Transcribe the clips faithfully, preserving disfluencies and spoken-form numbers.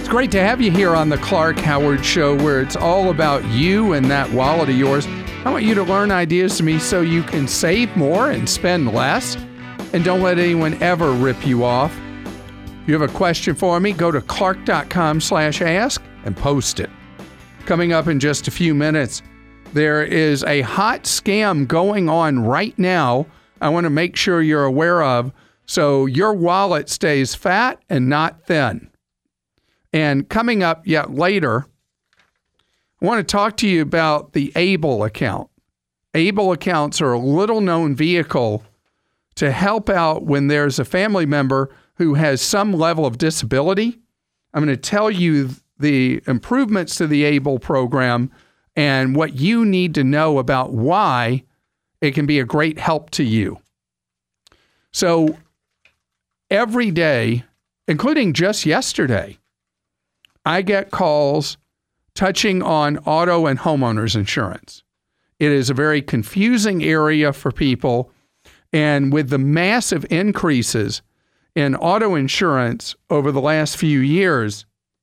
It's great to have you here on the Clark Howard Show, where it's all about you and that wallet of yours. I want you to learn ideas from me so you can save more and spend less, and don't let anyone ever rip you off. If you have a question for me, go to clark.com slash ask and post it. Coming up in just a few minutes, there is a hot scam going on right now I want to make sure you're aware of, so your wallet stays fat and not thin. And coming up yet later, I want to talk to you about the Able account. Able accounts are a little-known vehicle to help out when there's a family member who has some level of disability. I'm going to tell you the improvements to the Able program and what you need to know about why it can be a great help to you. So every day, including just yesterday, I get calls touching on auto and homeowners insurance. It is a very confusing area for people. And with the massive increases in auto insurance over the last few years,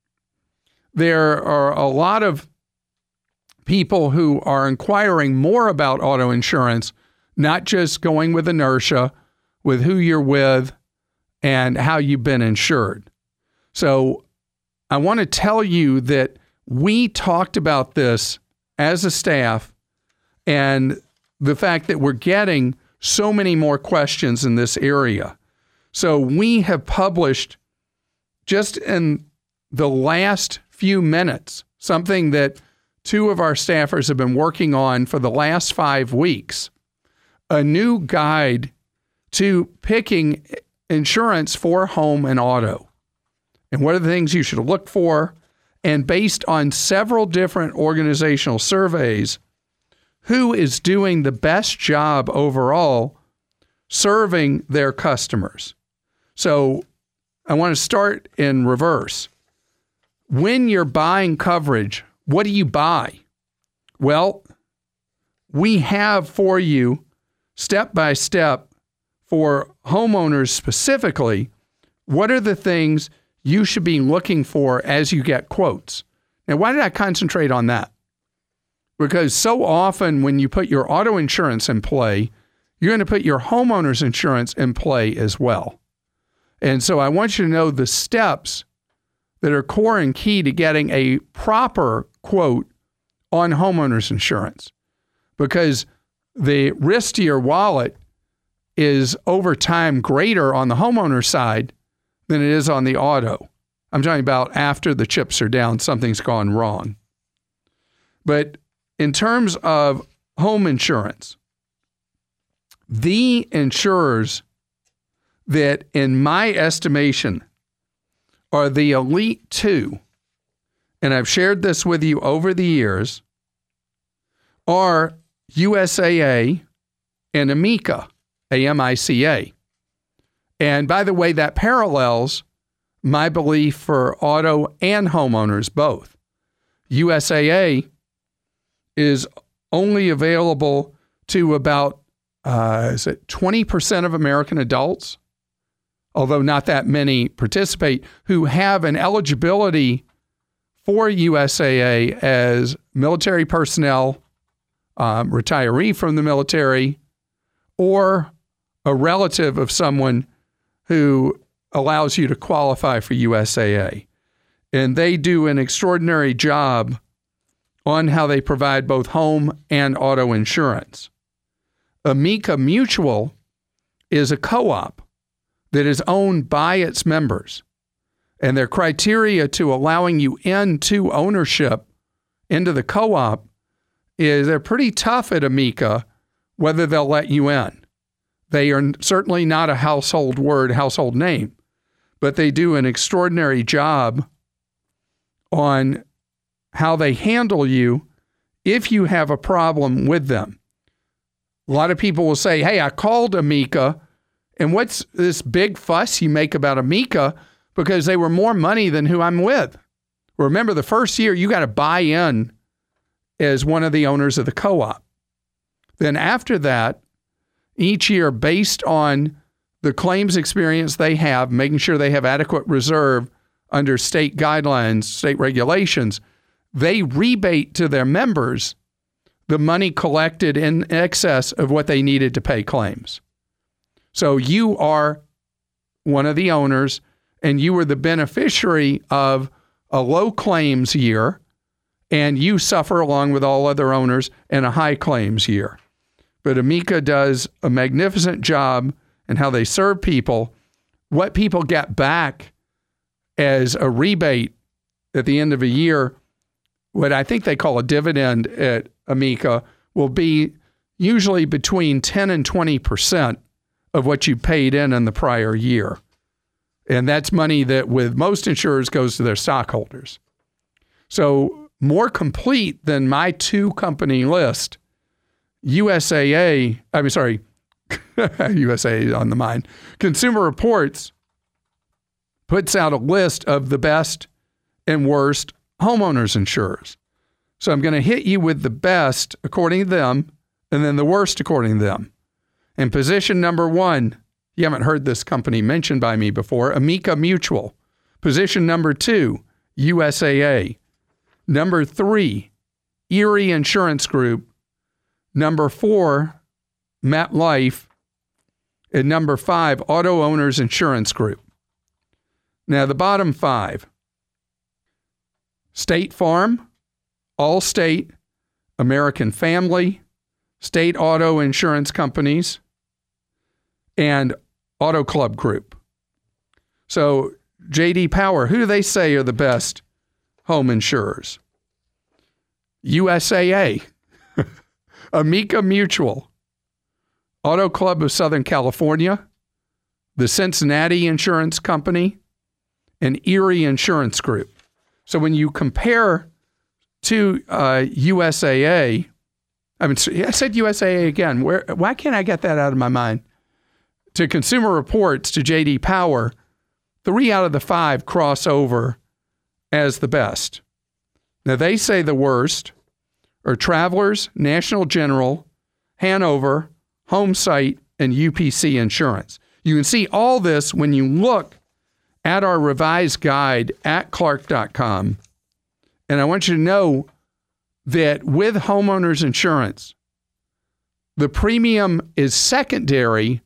there are a lot of people who are inquiring more about auto insurance, not just going with inertia, with who you're with and how you've been insured. So I want to tell you that we talked about this as a staff, and the fact that we're getting so many more questions in this area. So we have published just in the last few minutes something that two of our staffers have been working on for the last five weeks, a new guide to picking insurance for home and auto. And what are the things you should look for? And based on several different organizational surveys, who is doing the best job overall serving their customers? So I want to start in reverse. When you're buying coverage, what do you buy? Well, we have for you step by step for homeowners specifically, what are the things you should be looking for as you get quotes? Now, why did I concentrate on that? Because so often when you put your auto insurance in play, you're going to put your homeowner's insurance in play as well. And so I want you to know the steps that are core and key to getting a proper quote on homeowner's insurance, because the risk to your wallet is over time greater on the homeowner side than it is on the auto. I'm talking about after the chips are down, something's gone wrong. But in terms of home insurance, the insurers that, in my estimation, are the elite two, and I've shared this with you over the years, are U S A A and Amica, A M I C A. And by the way, that parallels my belief for auto and homeowners both. U S A A is only available to about, uh, is it twenty percent of American adults, although not that many participate, who have an eligibility for U S A A as military personnel, um, retiree from the military, or a relative of someone who allows you to qualify for U S A A. And they do an extraordinary job on how they provide both home and auto insurance. Amica Mutual is a co-op that is owned by its members. And their criteria to allowing you into ownership into the co-op is they're pretty tough at Amica whether they'll let you in. They are certainly not a household word, household name, but they do an extraordinary job on how they handle you if you have a problem with them. A lot of people will say, hey, I called Amica, and what's this big fuss you make about Amica because they were more money than who I'm with? Remember, the first year you got to buy in as one of the owners of the co-op. Then after that, each year, based on the claims experience they have, making sure they have adequate reserve, under state guidelines, state regulations, they rebate to their members the money collected in excess of what they needed to pay claims. So you are one of the owners, and you were the beneficiary of a low claims year, and you suffer along with all other owners in a high claims year. But Amica does a magnificent job in how they serve people. What people get back as a rebate at the end of a year, what I think they call a dividend at Amica, will be usually between ten and twenty percent of what you paid in in the prior year. And that's money that with most insurers goes to their stockholders. So more complete than my two company list, U S A A, I'm sorry, U S A A is on the mind. Consumer Reports puts out a list of the best and worst homeowners insurers. So I'm going to hit you with the best according to them, and then the worst according to them. In position number one, you haven't heard this company mentioned by me before, Amica Mutual. Position number two, U S A A. Number three, Erie Insurance Group. Number four, MetLife. And number five, Auto Owners Insurance Group. Now, the bottom five, State Farm, Allstate, American Family, State Auto Insurance Companies, and Auto Club Group. So, J D Power, who do they say are the best home insurers? U S A A, Amica Mutual, Auto Club of Southern California, the Cincinnati Insurance Company, and Erie Insurance Group. So when you compare to uh, U S A A, I mean, I said U S A A again. Where? Why can't I get that out of my mind? To Consumer Reports, to J D Power, three out of the five cross over as the best. Now, they say the worst are Travelers, National General, Hanover, Homesite, and U P C Insurance. You can see all this when you look at our revised guide at Clark dot com. And I want you to know that with homeowners insurance, the premium is secondary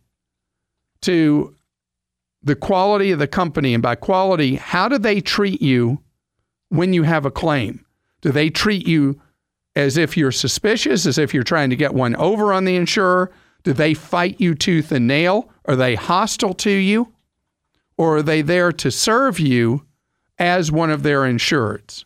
to the quality of the company. And by quality, how do they treat you when you have a claim? Do they treat you as if you're suspicious, as if you're trying to get one over on the insurer? Do they fight you tooth and nail? Are they hostile to you? Or are they there to serve you as one of their insureds?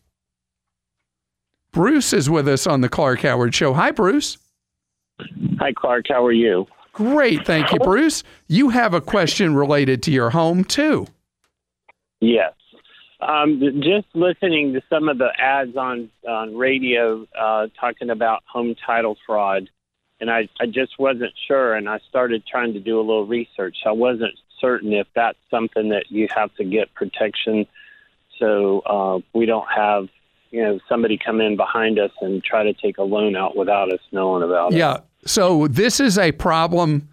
Bruce is with us on the Clark Howard Show. Hi, Bruce. Hi, Clark. How are you? Great. Thank you, Bruce. You have a question related to your home, too. Yes. Um, just listening to some of the ads on, on radio uh, talking about home title fraud, and I, I just wasn't sure, and I started trying to do a little research. I wasn't certain if that's something that you have to get protection so uh, we don't have, you know, somebody come in behind us and try to take a loan out without us knowing about it. Yeah. So this is a problem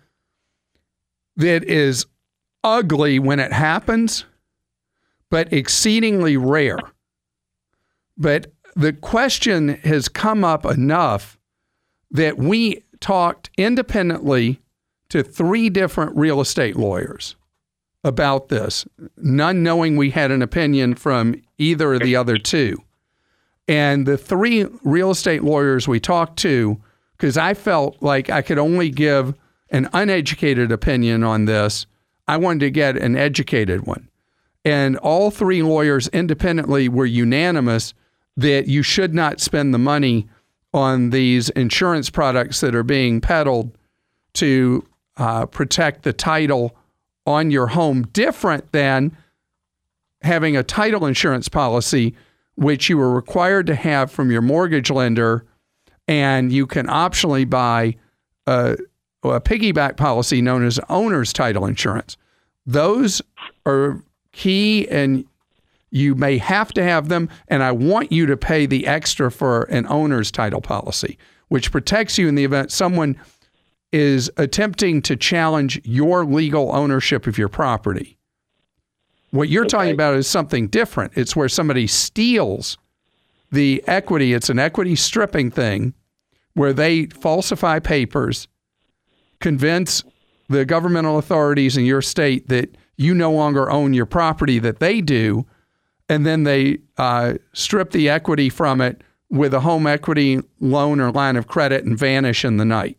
that is ugly when it happens, but exceedingly rare. But the question has come up enough that we talked independently to three different real estate lawyers about this, none knowing we had an opinion from either of the other two. And the three real estate lawyers we talked to, because I felt like I could only give an uneducated opinion on this, I wanted to get an educated one. And all three lawyers independently were unanimous that you should not spend the money on these insurance products that are being peddled to uh, protect the title on your home, different than having a title insurance policy, which you were required to have from your mortgage lender, and you can optionally buy a, a piggyback policy known as owner's title insurance. Those are key, and you may have to have them, and I want you to pay the extra for an owner's title policy, which protects you in the event someone is attempting to challenge your legal ownership of your property. What you're Okay. talking about is something different. It's where somebody steals the equity. It's an equity stripping thing where they falsify papers, convince the governmental authorities in your state that you no longer own your property that they do, and then they uh, strip the equity from it with a home equity loan or line of credit and vanish in the night.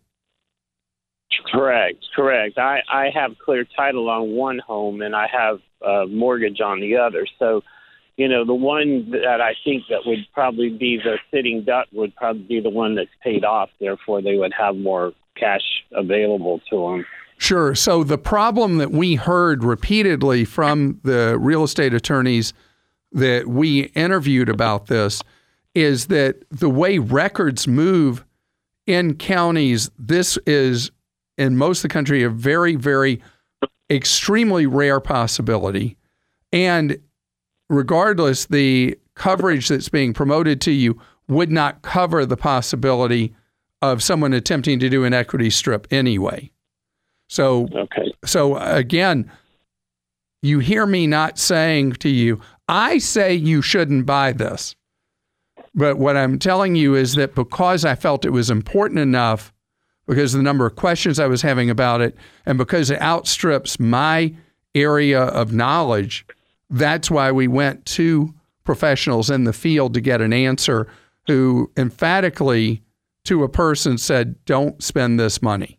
Correct, correct. I, I have clear title on one home, and I have a mortgage on the other. So, you know, the one that I think that would probably be the sitting duck would probably be the one that's paid off. Therefore, they would have more cash available to them. Sure. So the problem that we heard repeatedly from the real estate attorneys that we interviewed about this is that the way records move in counties, this is in most of the country a very, very extremely rare possibility. And regardless, the coverage that's being promoted to you would not cover the possibility of someone attempting to do an equity strip anyway. So, okay. So again, you hear me not saying to you, I say you shouldn't buy this. But what I'm telling you is that because I felt it was important enough, because of the number of questions I was having about it, and because it outstrips my area of knowledge, that's why we went to professionals in the field to get an answer who emphatically to a person said, don't spend this money.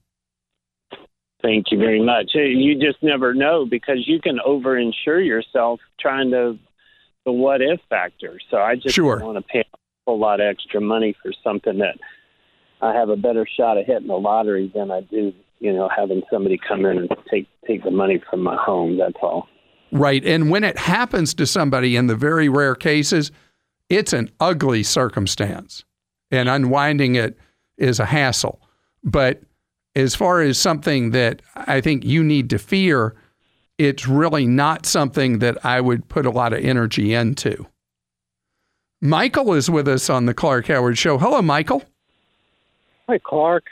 Thank you very much. You just never know because you can overinsure yourself trying to the what if factor. So I just sure. don't want to pay a whole lot of extra money for something that I have a better shot of hitting the lottery than I do, you know, having somebody come in and take take the money from my home. That's all. Right. And when it happens to somebody in the very rare cases, it's an ugly circumstance and unwinding it is a hassle. But as far as something that I think you need to fear, it's really not something that I would put a lot of energy into. Michael is with us on the Clark Howard Show. Hello, Michael. Hi, Clark.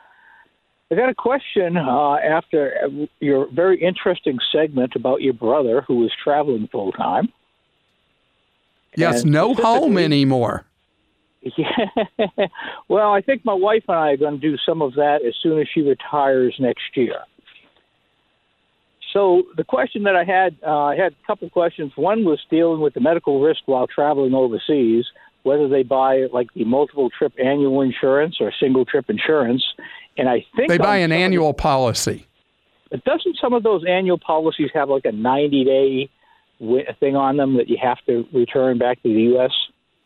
I got a question uh, after your very interesting segment about your brother who was traveling full time. Yes, and no home anymore. Yeah. Well, I think my wife and I are going to do some of that as soon as she retires next year. So the question that I had, uh, I had a couple of questions. One was dealing with the medical risk while traveling overseas, whether they buy like the multiple trip annual insurance or single trip insurance. And I think they buy an of annual the, policy. But doesn't some of those annual policies have like a ninety day thing on them that you have to return back to the U S?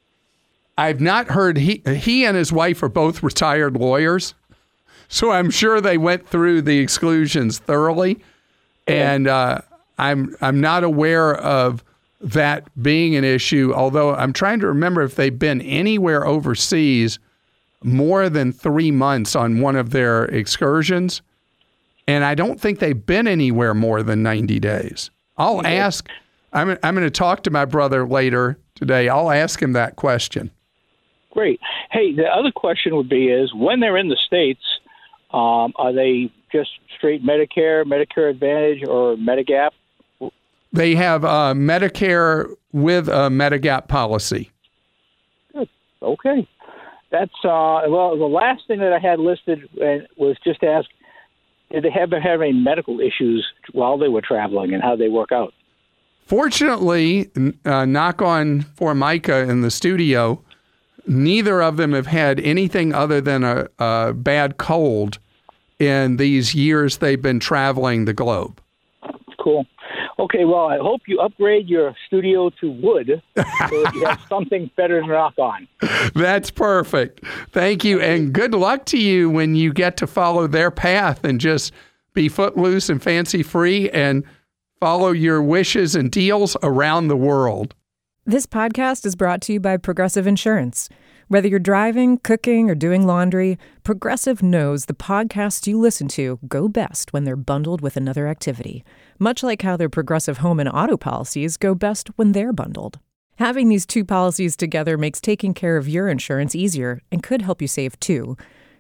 I've not heard. He he and his wife are both retired lawyers, so I'm sure they went through the exclusions thoroughly. And uh, I'm I'm not aware of that being an issue, although I'm trying to remember if they've been anywhere overseas more than three months on one of their excursions. And I don't think they've been anywhere more than ninety days. I'll okay. ask. I'm I'm going to talk to my brother later today. I'll ask him that question. Great. Hey, the other question would be is when they're in the States, um, are they just straight Medicare, Medicare Advantage, or Medigap? They have uh, Medicare with a Medigap policy. Good. Okay. That's, uh, well, the last thing that I had listed was just to ask, did they ever have any medical issues while they were traveling and how they work out? Fortunately, uh, knock on Formica in the studio, neither of them have had anything other than a, a bad cold in these years they've been traveling the globe. Cool. Okay, well, I hope you upgrade your studio to wood so that you have something better to knock on. That's perfect. Thank you, and good luck to you when you get to follow their path and just be footloose and fancy-free and follow your wishes and deals around the world. This podcast is brought to you by Progressive Insurance. Whether you're driving, cooking, or doing laundry, Progressive knows the podcasts you listen to go best when they're bundled with another activity, much like how their Progressive home and auto policies go best when they're bundled. Having these two policies together makes taking care of your insurance easier and could help you save too.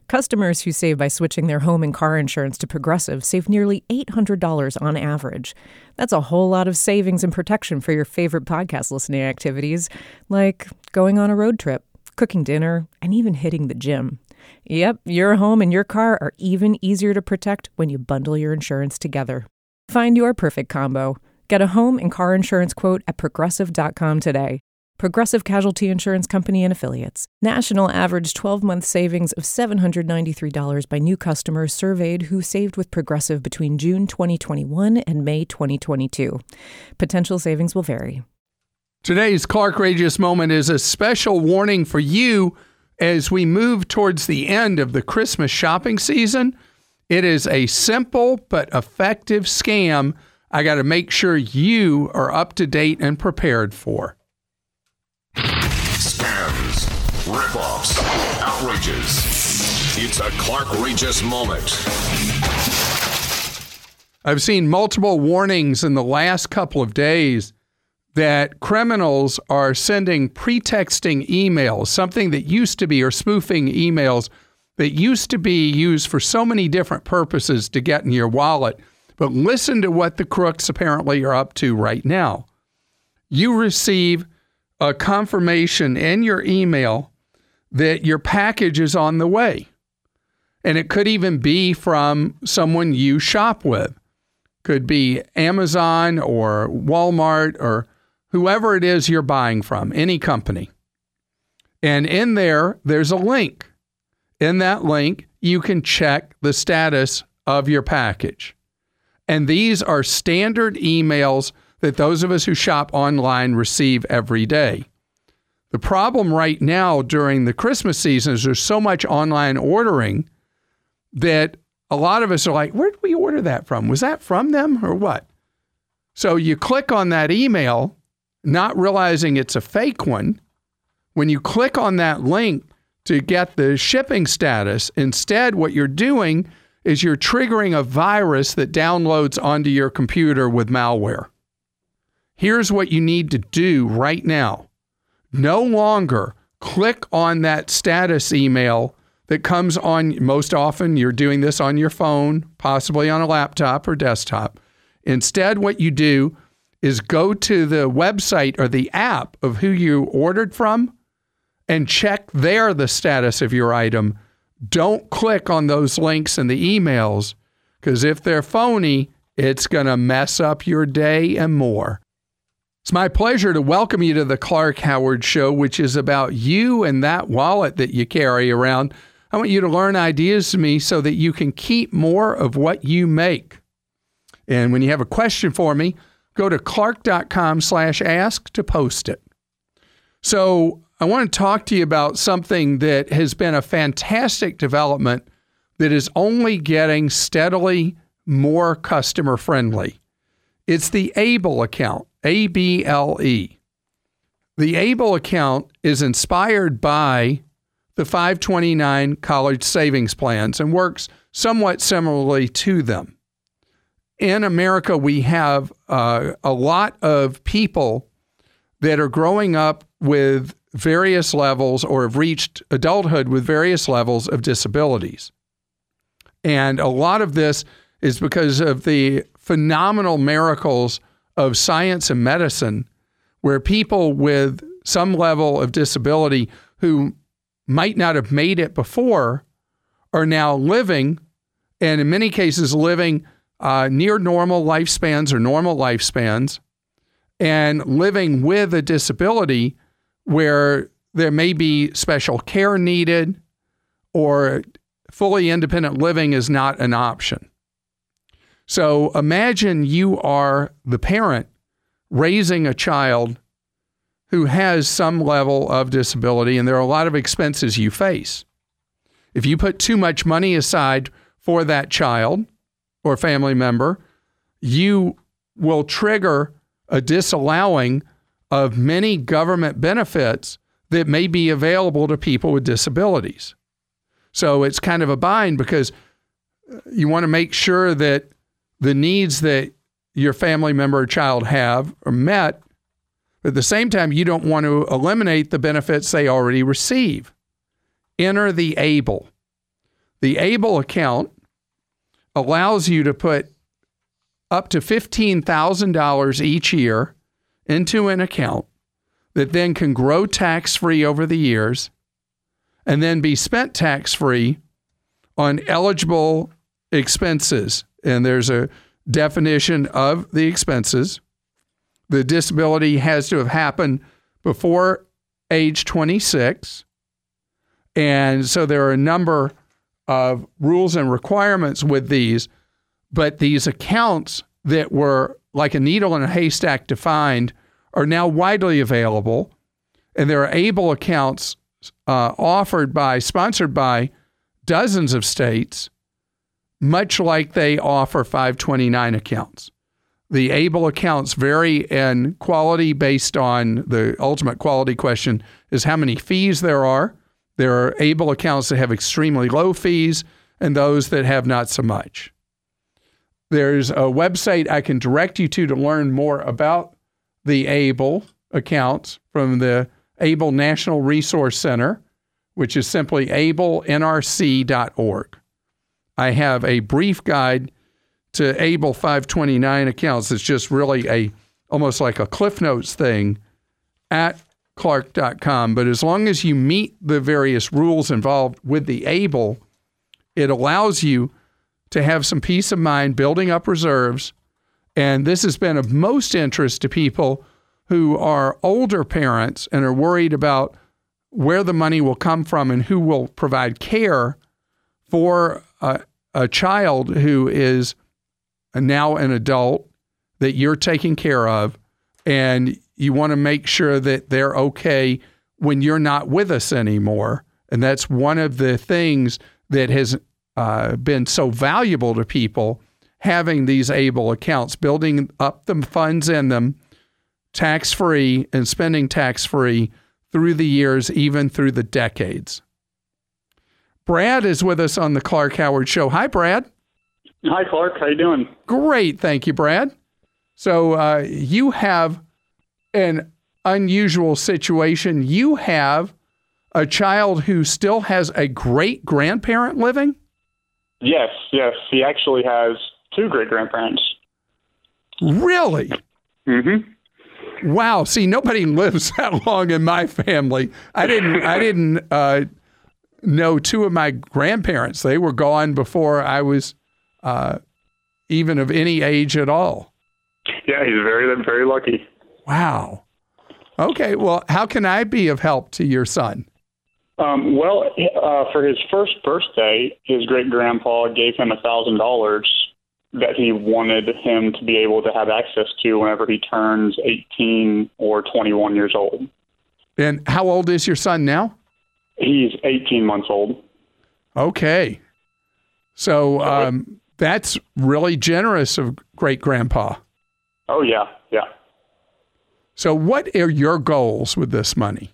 Customers who save by switching their home and car insurance to Progressive save nearly eight hundred dollars on average. That's a whole lot of savings and protection for your favorite podcast listening activities, like going on a road trip, cooking dinner, and even hitting the gym. Yep, your home and your car are even easier to protect when you bundle your insurance together. Find your perfect combo. Get a home and car insurance quote at progressive dot com today. Progressive Casualty Insurance Company and Affiliates. National average twelve-month savings of seven hundred ninety-three dollars by new customers surveyed who saved with Progressive between June twenty twenty-one and May twenty twenty-two. Potential savings will vary. Today's Clarkrageous Moment is a special warning for you as we move towards the end of the Christmas shopping season. It is a simple but effective scam I got to make sure you are up to date and prepared for. Scams, rip-offs, outrages. It's a Clarkrageous Moment. I've seen multiple warnings in the last couple of days that criminals are sending pretexting emails, something that used to be, or spoofing emails that used to be used for so many different purposes to get in your wallet. But listen to what the crooks apparently are up to right now. You receive a confirmation in your email that your package is on the way. And it could even be from someone you shop with. Could be Amazon or Walmart or whoever it is you're buying from, any company. And in there, there's a link. In that link, you can check the status of your package. And these are standard emails that those of us who shop online receive every day. The problem right now during the Christmas season is there's so much online ordering that a lot of us are like, where did we order that from? Was that from them or what? So you click on that email, not realizing it's a fake one. When you click on that link to get the shipping status, instead what you're doing is you're triggering a virus that downloads onto your computer with malware. Here's what you need to do right now. No longer click on that status email that comes on, most often you're doing this on your phone, possibly on a laptop or desktop. Instead, what you do is go to the website or the app of who you ordered from and check there the status of your item. Don't click on those links in the emails, because if they're phony, it's going to mess up your day and more. It's my pleasure to welcome you to the Clark Howard Show, which is about you and that wallet that you carry around. I want you to learn ideas from me so that you can keep more of what you make. And when you have a question for me, go to clark.com slash ask to post it. So I want to talk to you about something that has been a fantastic development that is only getting steadily more customer friendly. It's the Able account, A B L E. The Able account is inspired by the five twenty-nine college savings plans and works somewhat similarly to them. In America, we have uh, a lot of people that are growing up with various levels or have reached adulthood with various levels of disabilities. And a lot of this is because of the phenomenal miracles of science and medicine, where people with some level of disability who might not have made it before are now living, and in many cases living uh, near normal lifespans or normal lifespans, and living with a disability where there may be special care needed or fully independent living is not an option. So imagine you are the parent raising a child who has some level of disability, and there are a lot of expenses you face. If you put too much money aside for that child or family member, you will trigger a disallowing of many government benefits that may be available to people with disabilities. So it's kind of a bind, because you want to make sure that the needs that your family member or child have are met. But at the same time, you don't want to eliminate the benefits they already receive. Enter the Able. The ABLE account allows you to put up to fifteen thousand dollars each year into an account that then can grow tax-free over the years and then be spent tax-free on eligible expenses. And there's a definition of the expenses. The disability has to have happened before age twenty-six. And so there are a number of rules and requirements with these, but these accounts that were like a needle in a haystack defined are now widely available. And there are ABLE accounts uh, offered by, sponsored by dozens of states, much like they offer five twenty-nine accounts. The ABLE accounts vary in quality based on the ultimate quality question is how many fees there are. There are ABLE accounts that have extremely low fees and those that have not so much. There's a website I can direct you to to learn more about the ABLE accounts from the ABLE National Resource Center, which is simply able N R C dot org. I have a brief guide to ABLE five twenty-nine accounts. It's just really a almost like a Cliff Notes thing at clark dot com. But as long as you meet the various rules involved with the ABLE, it allows you to have some peace of mind building up reserves. And this has been of most interest to people who are older parents and are worried about where the money will come from and who will provide care for a, a child who is now an adult that you're taking care of, and you want to make sure that they're okay when you're not with us anymore. And that's one of the things that has uh, been so valuable to people, having these ABLE accounts, building up the funds in them, tax-free and spending tax-free through the years, even through the decades. Brad is with us on the Clark Howard Show. Hi, Brad. Hi, Clark. How you doing? Great. Thank you, Brad. So uh, you have an unusual situation. You have a child who still has a great-grandparent living? Yes, yes. He actually has two great-grandparents. Really? Mm-hmm. Wow. See, nobody lives that long in my family. I didn't I didn't uh, know two of my grandparents. They were gone before I was uh, even of any age at all. Yeah, he's very, very lucky. Wow. Okay. Well, how can I be of help to your son? Um, well, uh, for his first birthday, his great-grandpa gave him one thousand dollars that he wanted him to be able to have access to whenever he turns eighteen or twenty-one years old. And how old is your son now? He's eighteen months old. Okay. So um, that's really generous of great-grandpa. Oh, yeah, yeah. So what are your goals with this money?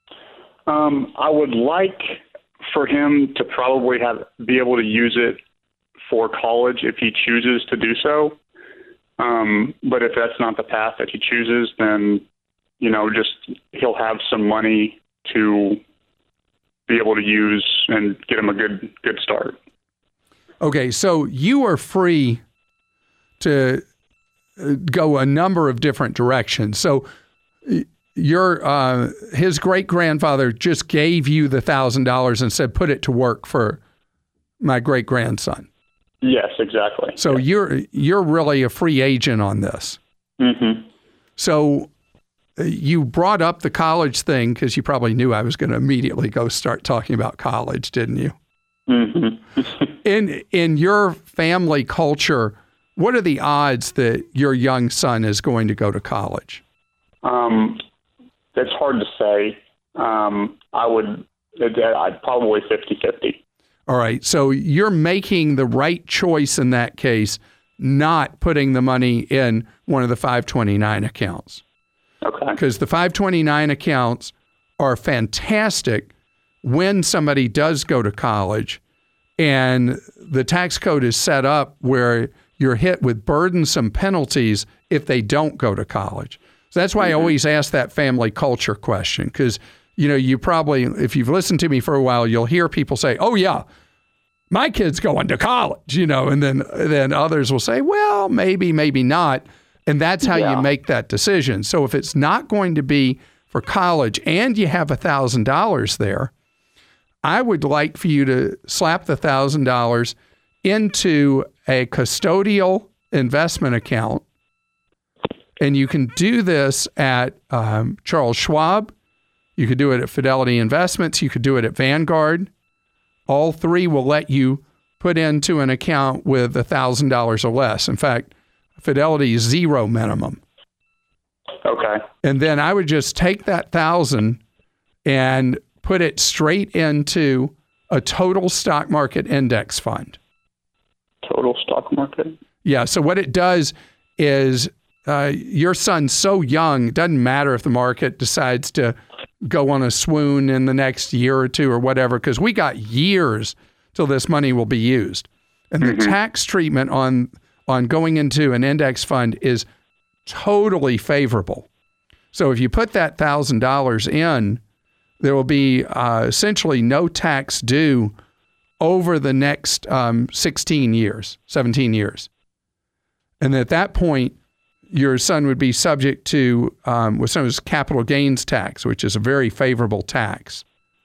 Um, I would like for him to probably have be able to use it for college if he chooses to do so. Um, but if that's not the path that he chooses, then, you know, just he'll have some money to be able to use and get him a good good start. Okay, so you are free to go a number of different directions. So your uh, his great-grandfather just gave you the one thousand dollars and said, put it to work for my great-grandson. Yes, exactly. So yes. you're you're really a free agent on this. Mm-hmm. So you brought up the college thing because you probably knew I was going to immediately go start talking about college, didn't you? Mm-hmm. in in your family culture, what are the odds that your young son is going to go to college? Um, it's hard to say. Um, I would, I'd probably fifty-fifty. All right. So you're making the right choice in that case, not putting the money in one of the five twenty-nine accounts. Okay. Because the five twenty-nine accounts are fantastic when somebody does go to college and the tax code is set up where you're hit with burdensome penalties if they don't go to college. So that's why mm-hmm. I always ask that family culture question, because, you know, you probably, if you've listened to me for a while, you'll hear people say, oh, yeah, my kid's going to college, you know, and then then others will say, well, maybe, maybe not. And that's how Yeah. you make that decision. So if it's not going to be for college and you have one thousand dollars there, I would like for you to slap the one thousand dollars into a custodial investment account. And you can do this at um, Charles Schwab. You could do it at Fidelity Investments. You could do it at Vanguard. All three will let you put into an account with one thousand dollars or less. In fact, Fidelity is zero minimum. Okay. And then I would just take that one thousand dollars and put it straight into a total stock market index fund. Total stock market? Yeah. So what it does is uh, your son's so young, it doesn't matter if the market decides to go on a swoon in the next year or two or whatever, because we got years till this money will be used. And the Mm-hmm. tax treatment on on going into an index fund is totally favorable. So if you put that one thousand dollars in, there will be uh, essentially no tax due over the next um, sixteen years, seventeen years. And at that point, your son would be subject to um, what's known as capital gains tax, which is a very favorable tax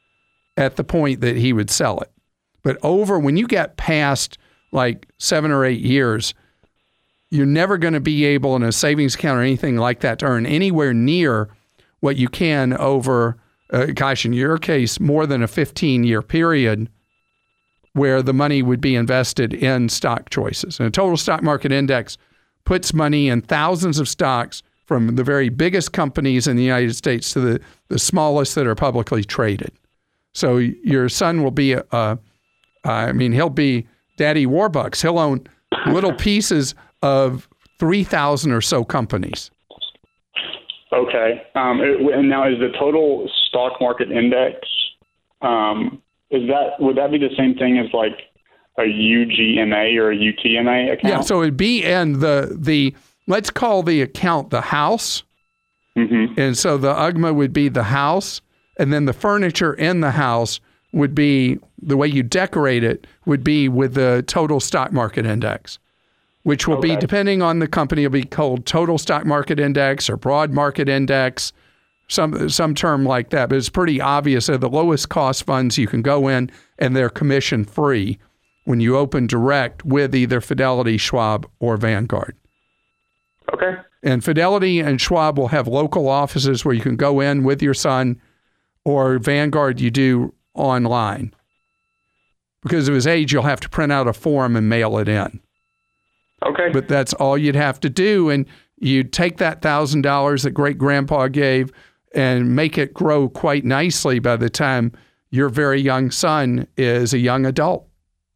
at the point that he would sell it. But over, when you get past like seven or eight years, you're never going to be able in a savings account or anything like that to earn anywhere near what you can over, uh, gosh, in your case, more than a fifteen-year period where the money would be invested in stock choices. And a total stock market index puts money in thousands of stocks from the very biggest companies in the United States to the, the smallest that are publicly traded. So your son will be, a, a, I mean, he'll be Daddy Warbucks. He'll own little pieces of three thousand or so companies. Okay. Um, it, and now is the total stock market index, um, is that, would that be the same thing as like a U G M A or a U T M A account? Yeah, so it'd be in the, the let's call the account the house. Mm-hmm. And so the U G M A would be the house, and then the furniture in the house would be, the way you decorate it, would be with the total stock market index, which will Okay. be, depending on the company, it'll be called total stock market index or broad market index, some some term like that. But it's pretty obvious that the lowest cost funds you can go in, and they're commission free when you open direct with either Fidelity, Schwab, or Vanguard. Okay. And Fidelity and Schwab will have local offices where you can go in with your son, or Vanguard you do online. Because of his age, you'll have to print out a form and mail it in. Okay. But that's all you'd have to do. And you'd take that one thousand dollars that great-grandpa gave and make it grow quite nicely by the time your very young son is a young adult.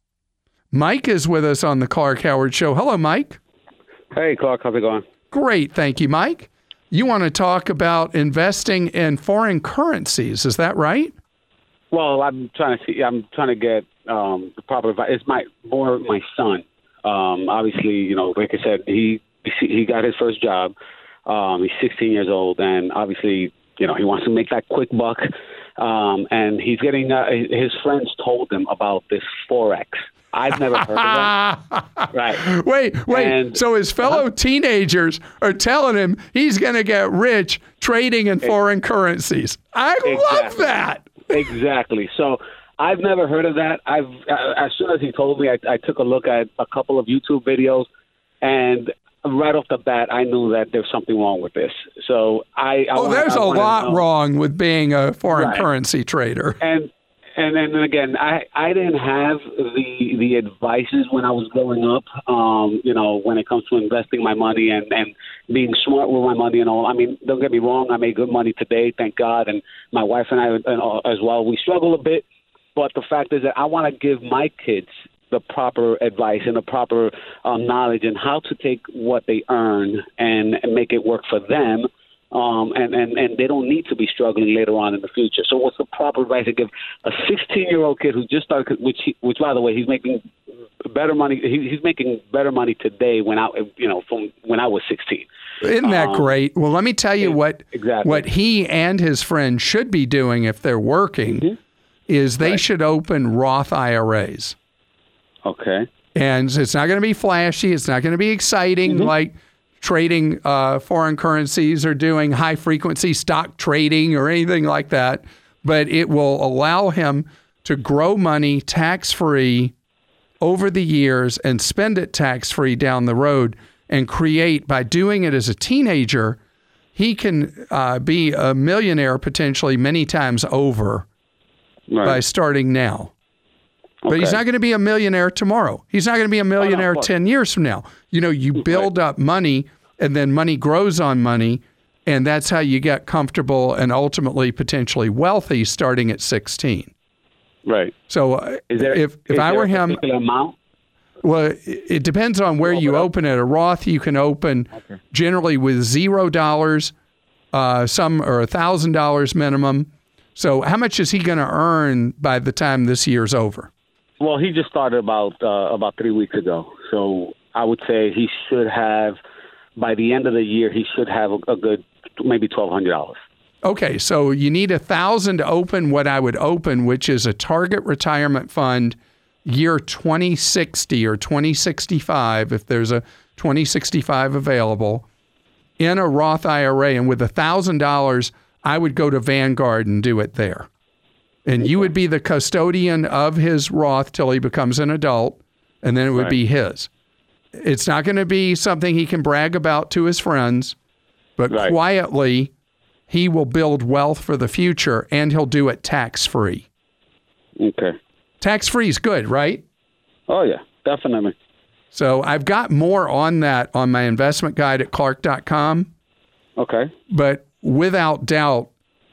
Mike is with us on the Clark Howard Show. Hello, Mike. Hey, Clark, how's it going? Great. Thank you, Mike. You want to talk about investing in foreign currencies. Is that right? Well, I'm trying to see. I'm trying to get um, the proper advice. It's my more my son. Um, obviously, you know, like I said, he he got his first job. Um, he's sixteen years old, and obviously, you know, he wants to make that quick buck. Um, and he's getting uh, his friends told him about this Forex. I've never heard of that. Right. Wait, wait. And- so his fellow uh-huh. teenagers are telling him he's going to get rich trading in foreign currencies. I Exactly. love that. Exactly. So I've never heard of that. I've uh, as soon as he told me, I, I took a look at a couple of YouTube videos, and right off the bat, I knew that there's something wrong with this. So I, I oh, wanna, there's I a lot know. wrong with being a foreign Right. currency trader. And and then again, I, I didn't have the the advices when I was growing up. Um, you know, when it comes to investing my money and, and being smart with my money and all. I mean, don't get me wrong. I made good money today, thank God, and my wife and I and all, as well. We struggle a bit, but the fact is that I want to give my kids the proper advice and the proper um, knowledge and how to take what they earn and, and make it work for them. Um, and, and, and they don't need to be struggling later on in the future. So what's the proper advice to give a sixteen-year-old kid who just started, which, he, which by the way, he's making better money. He, he's making better money today when I, you know, from when I was sixteen. Isn't that um, great? Well, let me tell you what exactly. what he and his friends should be doing if they're working Mm-hmm. is they Right. should open Roth I R As. Okay. And it's not going to be flashy. It's not going to be exciting mm-hmm. like trading uh, foreign currencies or doing high-frequency stock trading or anything like that. But it will allow him to grow money tax-free over the years and spend it tax-free down the road and create, by doing it as a teenager, he can uh, be a millionaire potentially many times over right. by starting now. Okay. But he's not going to be a millionaire tomorrow. He's not going to be a millionaire oh, no, ten years from now. You know, you build right. up money, and then money grows on money, and that's how you get comfortable and ultimately potentially wealthy starting at sixteen. Right. So uh, is there, if, if is I there were a him... amount? Well, it depends on where you open it. A Roth you can open okay. generally with zero dollars, uh, some or a thousand dollars minimum. So how much is he going to earn by the time this year's over? Well, he just started about uh, about three weeks ago. So I would say he should have, by the end of the year, he should have a, a good maybe twelve hundred dollars. Okay, so you need a thousand to open what I would open, which is a target retirement fund year twenty sixty or twenty sixty-five, if there's a twenty sixty-five available, in a Roth I R A. And with a thousand dollars, I would go to Vanguard and do it there. And you would be the custodian of his Roth till he becomes an adult, and then it would right. be his. It's not going to be something he can brag about to his friends, but right. quietly, he will build wealth for the future, and he'll do it tax-free. Okay. Tax-free is good, right? Oh, yeah, definitely. So I've got more on that on my investment guide at clark dot com. Okay. But without doubt,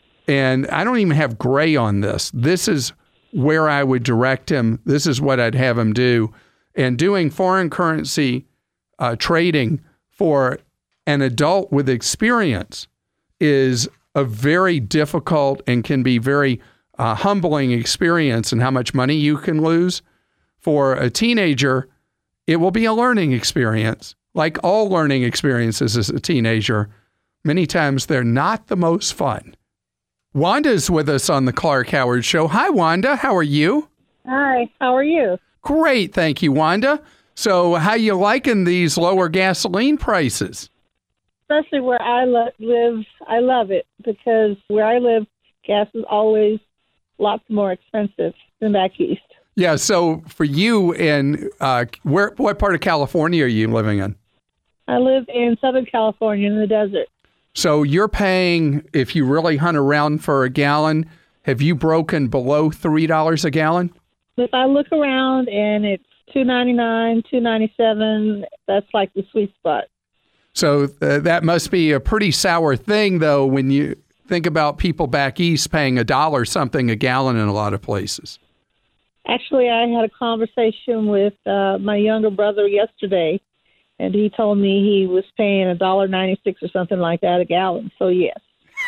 and I don't even have gray on this, this is where I would direct him. This is what I'd have him do. And doing foreign currency uh, trading for an adult with experience is a very difficult and can be very uh, humbling experience in how much money you can lose. For a teenager, it will be a learning experience. Like all learning experiences as a teenager, many times they're not the most fun. Wanda's with us on the Clark Howard Show. Hi, Wanda. How are you? Hi. How are you? Great. Thank you, Wanda. So how you liking these lower gasoline prices? Especially where I lo- live, I love it because where I live, gas is always lots more expensive than back east. Yeah. So for you, in uh, where, what part of California are you living in? I live in Southern California in the desert. So you're paying, if you really hunt around for a gallon, have you broken below three dollars a gallon? If I look around and it's two ninety-nine, two ninety-seven, that's like the sweet spot. So uh, that must be a pretty sour thing, though, when you think about people back east paying a dollar something a gallon in a lot of places. Actually, I had a conversation with uh, my younger brother yesterday, and he told me he was paying one dollar ninety-six or something like that a gallon. So, yes.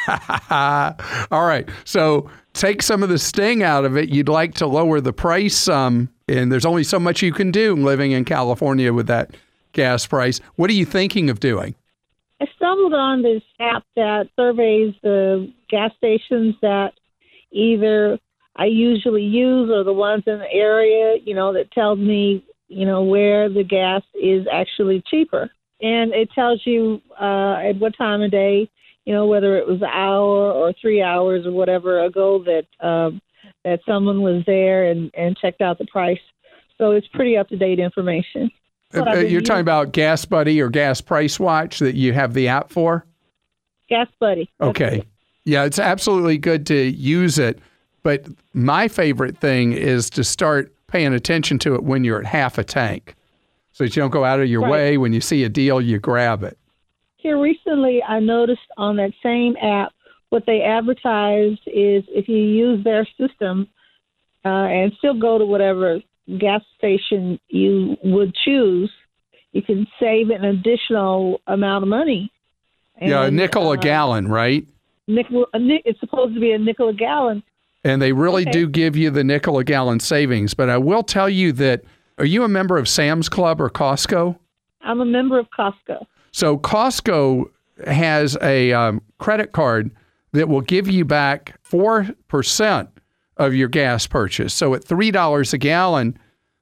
All right. So take some of the sting out of it. You'd like to lower the price some, and there's only so much you can do living in California with that gas price. What are you thinking of doing? I stumbled on this app that surveys the gas stations that either I usually use or the ones in the area, you know, that tells me, you know, where the gas is actually cheaper. And it tells you uh, at what time of day, you know, whether it was an hour or three hours or whatever ago that um, that someone was there and, and checked out the price. So it's pretty up-to-date information. Uh, you're using. Talking about Gas Buddy or Gas Price Watch that you have the app for? Gas Buddy. Okay. Yeah, it's absolutely good to use it. But my favorite thing is to start paying attention to it when you're at half a tank, so that you don't go out of your right. way. When you see a deal, you grab it. Here recently, I noticed on that same app, what they advertised is if you use their system uh, and still go to whatever gas station you would choose, you can save an additional amount of money. And, yeah, a nickel uh, a gallon, right? Nickel. A, it's supposed to be a nickel a gallon. And they really okay. do give you the nickel a gallon savings. But I will tell you that, are you a member of Sam's Club or Costco? I'm a member of Costco. So Costco has a um, credit card that will give you back four percent of your gas purchase. So at three dollars a gallon,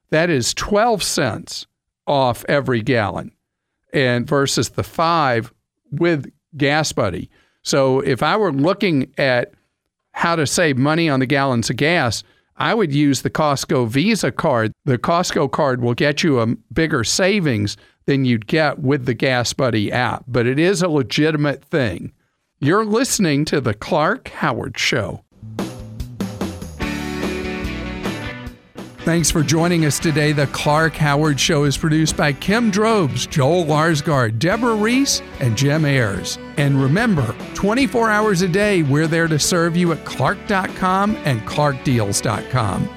That is twelve cents off every gallon, and versus the five with Gas Buddy. So if I were looking at how to save money on the gallons of gas, I would use the Costco Visa card. The Costco card will get you a bigger savings than you'd get with the Gas Buddy app, but it is a legitimate thing. You're listening to The Clark Howard Show. Thanks for joining us today. The Clark Howard Show is produced by Kim Drobes, Joel Larsgaard, Deborah Reese, and Jim Ayers. And remember, twenty-four hours a day, we're there to serve you at clark dot com and clark deals dot com.